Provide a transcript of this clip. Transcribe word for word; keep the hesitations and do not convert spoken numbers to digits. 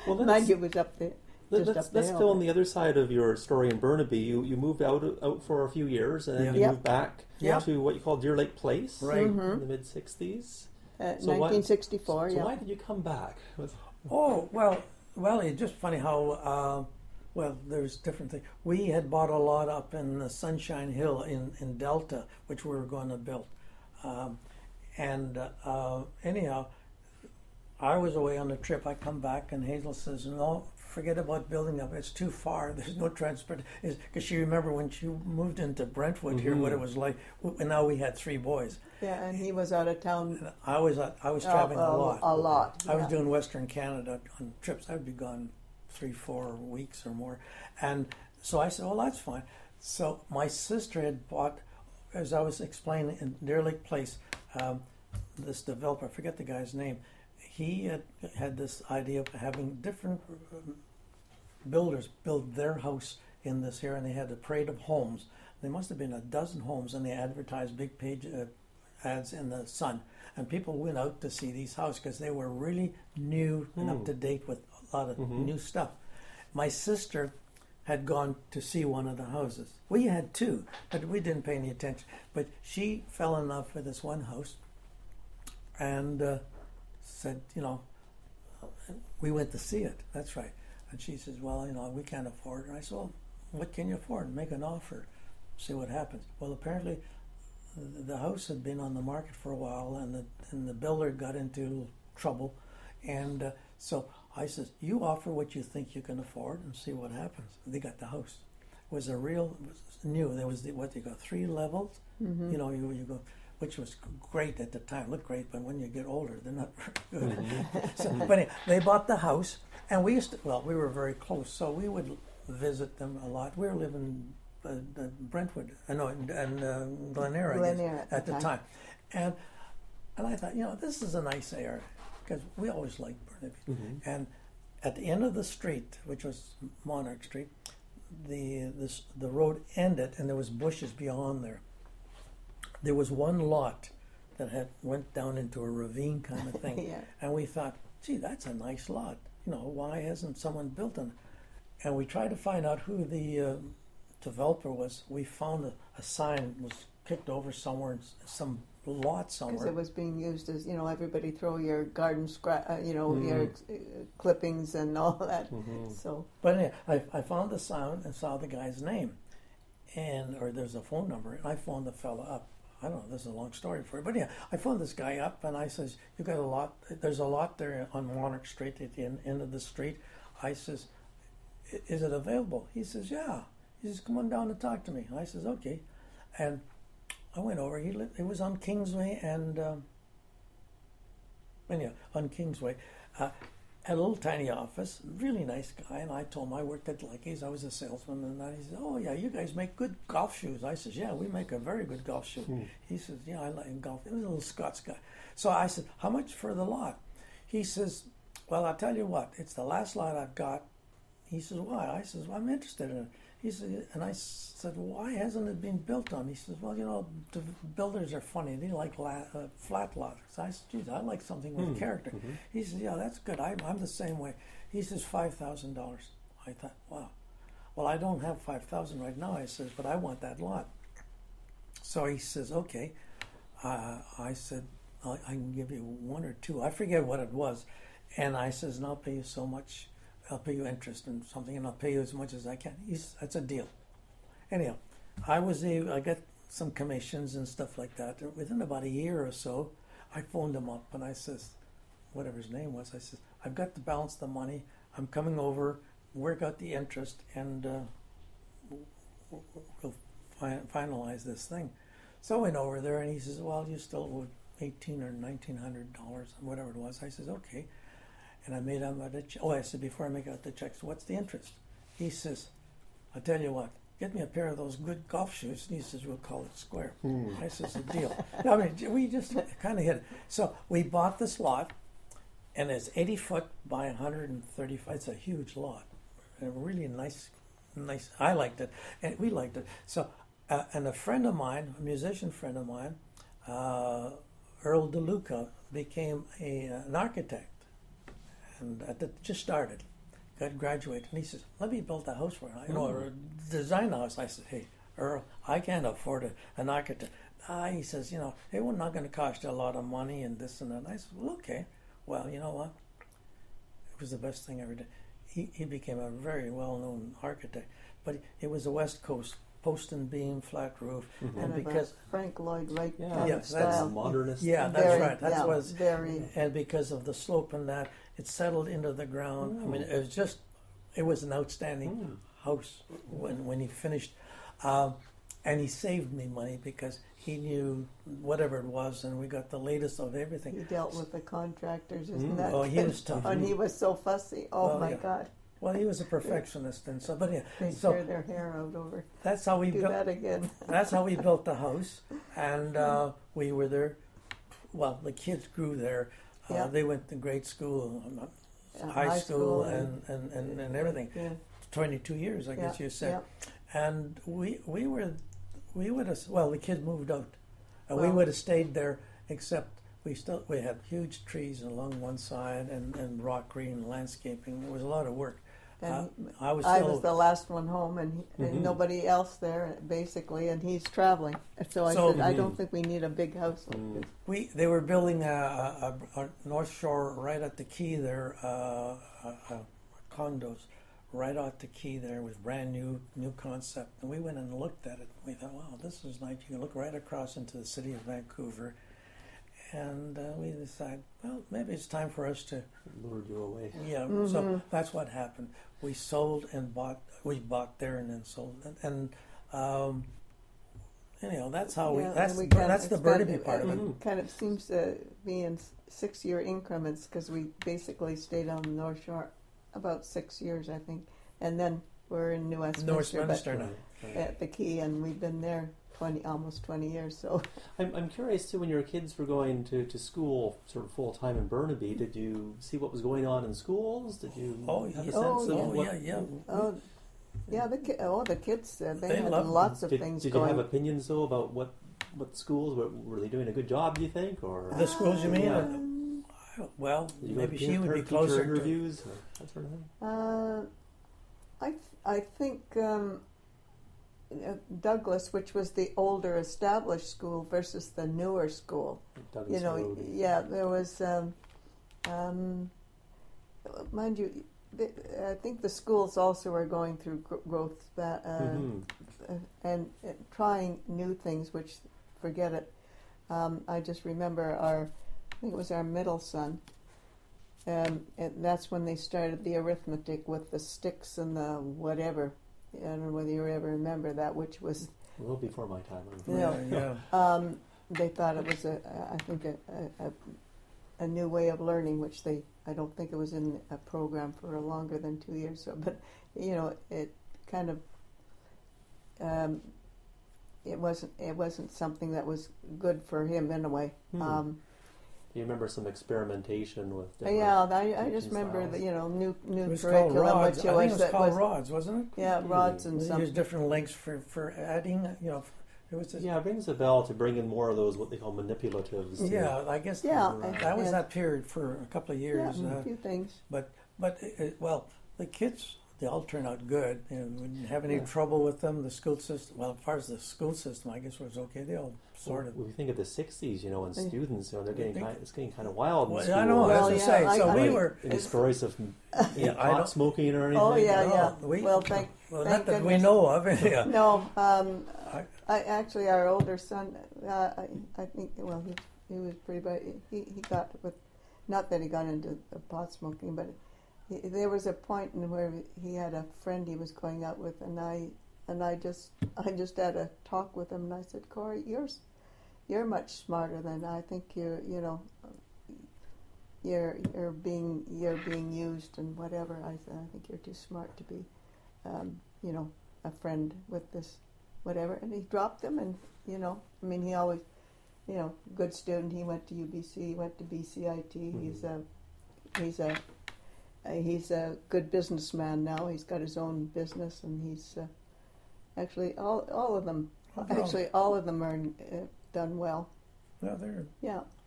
Well, Mind you, it was up there. Let, Just let's up the let's hill. fill in the other side of your story in Burnaby. You you moved out out for a few years, and then Yeah. you Yep. moved back Yep. to what you call Deer Lake Place, Right. in Mhm. the mid sixties. Uh, So why- nineteen sixty-four, So yeah. why did you come back? Was- Oh, well, well, it's just funny how, uh, well, there's different things. We had bought a lot up in the Sunshine Hill in, in Delta, which we were going to build. Um, and uh, anyhow, I was away on a trip. I come back, and Hazel says, no, forget about building up. It's too far. There's no transport. Because she remembered when she moved into Brentwood here, what it was like. And now we had three boys. Yeah, and he was out of town And I was, uh, I was uh, traveling a, a lot. A lot. I was yeah. doing Western Canada on trips. I'd be gone three, four weeks or more. And so I said, well, that's fine. So my sister had bought, as I was explaining in Deer Lake Place, um, this developer, I forget the guy's name, he had had this idea of having different um, builders build their house in this here, and they had a parade of homes. There must have been a dozen homes, and they advertised big page uh, ads in the Sun. And people went out to see these houses because they were really new and up to date with a lot of Mhm. new stuff. My sister had gone to see one of the houses. We had two, but we didn't pay any attention. But she fell in love with this one house and uh, said, you know, we went to see it. That's right. And she says, well, you know, we can't afford it. And I said, well, what can you afford? Make an offer. See what happens. Well, apparently the house had been on the market for a while, and the, and the builder got into trouble. And uh, so I says, you offer what you think you can afford and see what happens. They got the house. It was a real, it was new. There was the, what they got, three levels. Mm-hmm. You know, you, you go, which was great at the time. Looked great, but when you get older, they're not very good. So, but anyway, they bought the house, and we used to, well, we were very close, so we would visit them a lot. We were living uh, uh, Brentwood, uh, no, and uh, Glen Eyre, I Glen guess, Eyre at the time. And and I thought, you know, this is a nice area, because we always liked Burnaby. Mhm. And at the end of the street, which was Monarch Street, the this the road ended, and there was bushes beyond there. There was one lot that had went down into a ravine kind of thing, Yeah. and we thought, gee, that's a nice lot. You know, why hasn't someone built on it? And we tried to find out who the uh, developer was. We found a, a sign was kicked over somewhere in s- some lot Because somewhere. it was being used as, you know, everybody throw your garden, scra- uh, you know, Mm. your uh, clippings and all that. Mhm. So, But anyway, I, I found the sign and saw the guy's name, and or there's a phone number, and I phoned the fella up. I don't know, this is a long story for you, but yeah, I phoned this guy up, and I says, you got a lot, there's a lot there on Monarch Street at the end, end of the street. I says, "I- is it available?" He says, yeah. He says, come on down and talk to me. I says, okay. And I went over, he lived, it was on Kingsway, and um, anyhow, on Kingsway. Uh, had a little tiny office, really nice guy, and I told him I worked at Lucky's, I was a salesman, and he said, oh yeah, you guys make good golf shoes. I says, yeah, we make a very good golf shoe. Hmm. He says, yeah, I like golf. He was a little Scots guy. So I said, how much for the lot? He says, well, I'll tell you what, it's the last lot I've got. He says, why? I says, well, I'm interested in it. He said, and I said, why hasn't it been built on? He says, well, you know, the builders are funny. They like la- uh, flat lots. I said, geez, I like something with Hmm. character. Mhm. He says, yeah, that's good. I, I'm the same way. He says, five thousand dollars. I thought, wow. Well, I don't have five thousand dollars right now, I says, but I want that lot. So he says, okay. Uh, I said, I, I can give you one or two. I forget what it was. And I says, and I'll pay you so much. I'll pay you interest and something, and I'll pay you as much as I can. He's, that's a deal. Anyhow, I was able, I got some commissions and stuff like that. Within about a year or so, I phoned him up, and I says, whatever his name was, I says, I've got to balance the money. I'm coming over, work out the interest, and uh, we'll fi- finalize this thing. So I went over there, and he says, well, you still owe eighteen or nineteen hundred dollars, whatever it was. I says, okay. And I made him out a check. Oh, I said, before I make out the checks, what's the interest? He says, I'll tell you what, get me a pair of those good golf shoes. And he says, we'll call it square. Hmm. I says, a deal. I mean, we just kind of hit it. So we bought this lot, and it's eighty foot by one hundred thirty-five. It's a huge lot. A really nice, nice. I liked it, and we liked it. So, uh, and a friend of mine, a musician friend of mine, uh, Earl DeLuca, became a, uh, an architect. And at the, just started, got graduated, and he says, "Let me build a house for you, you know, or design a house." I said, "Hey, Earl, I can't afford a, an architect." Ah, he says, "You know, it was not going to cost you a lot of money and this and that." And I said, "Well, okay. Well, you know what? It was the best thing I ever did." He he became a very well-known architect, but it was a West Coast post and beam, flat roof, Mm-hmm. and Kind of a because Frank Lloyd Wright Yeah, kind Yeah, of that's style. modernist. yeah, that's Very- right. That's yeah, was very. and because of the slope and that, it settled into the ground. I mean, it was just, it was an outstanding Mm. house when when he finished, um, and he saved me money because he knew whatever it was, and we got the latest of everything. He dealt with the contractors, isn't Mm. that? Oh, he was tough. And he was so fussy. Oh Well, my yeah. God, Well, he was a perfectionist, and so, but yeah, they so tear their hair out over. that's how we Do built. that again. That's how we built the house, and uh, we were there. Well, the kids grew there. Uh, Yeah. They went to grade school, um, Yeah, high, school, and- and, and, and, and everything. Yeah, Twenty-two years, I yeah, guess you said. yeah. And we we were we would have well the kids moved out, and we Well- would have stayed there, except we still we had huge trees along one side and, and rock green landscaping. It was a lot of work. Uh, And I was I still was the last one home, and, he, and Mhm. nobody else there, basically, and he's traveling. And so I So- said, I Mhm. don't think we need a big house like Mm. this. we they were building a, a, a, a North Shore right at the quay there, uh, uh, uh, condos right at the quay there with brand new new concept. And we went and looked at it. We thought, wow, this is nice. You can look right across into the city of Vancouver. And uh, we decided, well, maybe it's time for us to, Lured you away. yeah. Mhm. So that's what happened. We sold and bought. We bought there and then sold. And, and um, anyhow, that's how we. Yeah, That's and we the, kind that's the expanded Burnaby part of it. Mhm. Kind of seems to be in s- six-year increments because we basically stayed on the North Shore about six years, I think, and then we're in New Westminster, North Westminster now. Right, right. at the Quay, and we've been there twenty, almost twenty years. So I'm, I'm curious too. When your kids were going to, to school, sort of full time in Burnaby, did you see what was going on in schools? Did you Oh, have a yes. sense Oh, of yeah. Oh, what? yeah, yeah. oh, yeah, the ki- oh the kids uh, they, They had love- lots of did, things did you going. have opinions though about what what schools were, were they doing a good job? Do you think, or The schools you mean? Yeah. Um, Well, did you go maybe to she would be parent-teacher closer to. interviews or that sort of thing? Uh, I th- I think um, uh, Douglas, which was the older established school versus the newer school. Douglas You know, Road. yeah, there was. Um, um, mind you, the, I think the schools also are going through gr- growth that, uh, Mhm. uh, and, and trying new things. Which, forget it. Um, I just remember our, I think it was our middle son. Um, and that's when they started the arithmetic with the sticks and the whatever. I don't know whether you ever remember that, which was A little before my time. Yeah. yeah. um, they thought it was a, I think a, a, a new way of learning, which they, I don't think it was in a program for longer than two years. So, but you know, it kind of, um, it wasn't, it wasn't something that was good for him in a way. Hmm. Um, Do you remember some experimentation with? different yeah, I, I teaching just remember styles? the, you know, new It new was called curriculum, rods. which I was think it was that called was rods, wasn't it? yeah, rods and They some. used different links for, for adding. You know, it was. Just, Yeah, it rings a bell to bring in more of those what they call manipulatives. to- yeah, I guess. Yeah, and- that was and- that period for a couple of Yeah, years. a uh, few things. But but it, it- well, the kids they all turned out good. You know, we didn't have any Yeah. trouble with them. The school system, well, as far as the school system, I guess was okay. They all sort of. When we think of the sixties, you know, and Yeah. students, you know, they're getting think- kind, it's getting kind of wild in Well, school. I know. I Well, was yeah, to say. I- So I we think were. Any It's- stories of Yeah, I pot don't. smoking or anything? Oh, yeah, no, yeah. We, Well, thank- well, thank not that we goodness. know of. yeah. No, um, I- I actually our older son. Uh, I, I think well he he was pretty bright. He he got with, not that he got into the pot smoking, but he, there was a point in where he had a friend he was going out with, and I and I just I just had a talk with him, and I said, Corey, you're s- you're much smarter than I think you're. You know, you're you're being you're being used and whatever. I said, I think you're too smart to be, um, you know, a friend with this, whatever. And he dropped them, and you know, I mean, he always, you know, good student. He went to U B C, he went to B C I T. Mhm. He's a he's a uh, he's a good businessman now. He's got his own business, and he's uh, actually all all of them. Oh, no. Actually, all of them are uh, done well. Well, they're Yeah.